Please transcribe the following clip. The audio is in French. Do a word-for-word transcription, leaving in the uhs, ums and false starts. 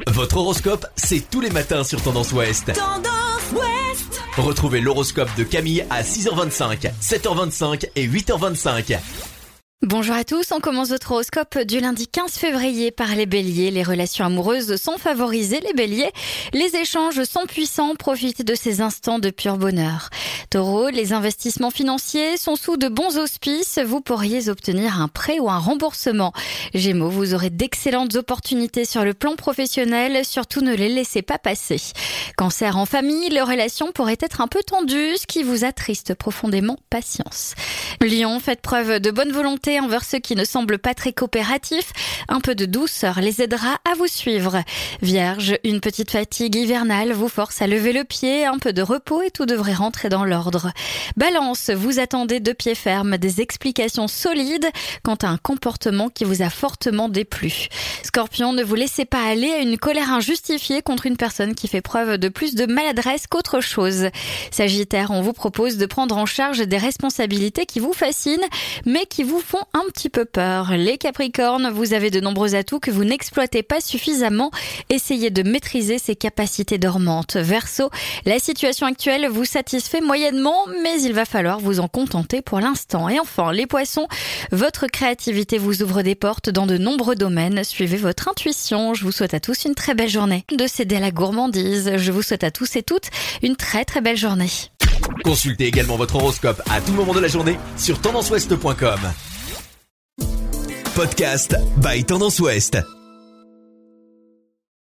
Votre horoscope, c'est tous les matins sur Tendance Ouest. Tendance Ouest. Retrouvez l'horoscope de Camille à six heures vingt-cinq, sept heures vingt-cinq et huit heures vingt-cinq. Bonjour à tous, on commence votre horoscope du lundi quinze février par les béliers. Les relations amoureuses sont favorisées, les béliers. Les échanges sont puissants, profitez de ces instants de pur bonheur. Taureau, les investissements financiers sont sous de bons auspices, vous pourriez obtenir un prêt ou un remboursement. Gémeaux, vous aurez d'excellentes opportunités sur le plan professionnel, surtout ne les laissez pas passer. Cancer, en famille, les relations pourraient être un peu tendues, ce qui vous attriste profondément, patience. Lion, faites preuve de bonne volonté envers ceux qui ne semblent pas très coopératifs. Un peu de douceur les aidera à vous suivre. Vierge, une petite fatigue hivernale vous force à lever le pied, un peu de repos et tout devrait rentrer dans l'ordre. Balance, vous attendez de pied ferme des explications solides quant à un comportement qui vous a fortement déplu. Scorpion, ne vous laissez pas aller à une colère injustifiée contre une personne qui fait preuve de plus de maladresse qu'autre chose. Sagittaire, on vous propose de prendre en charge des responsabilités qui vous fascinent, mais qui vous font un petit peu peur. Les Capricornes, vous avez de nombreux atouts que vous n'exploitez pas suffisamment. Essayez de maîtriser ces capacités dormantes. Verseau, la situation actuelle vous satisfait moyennement, mais il va falloir vous en contenter pour l'instant. Et enfin, les Poissons, votre créativité vous ouvre des portes dans de nombreux domaines. Suivez votre intuition. Je vous souhaite à tous une très belle journée. De céder à la gourmandise. Je vous souhaite à tous et toutes une très très belle journée. Consultez également votre horoscope à tout moment de la journée sur tendance ouest point com. Podcast by Tendance Ouest.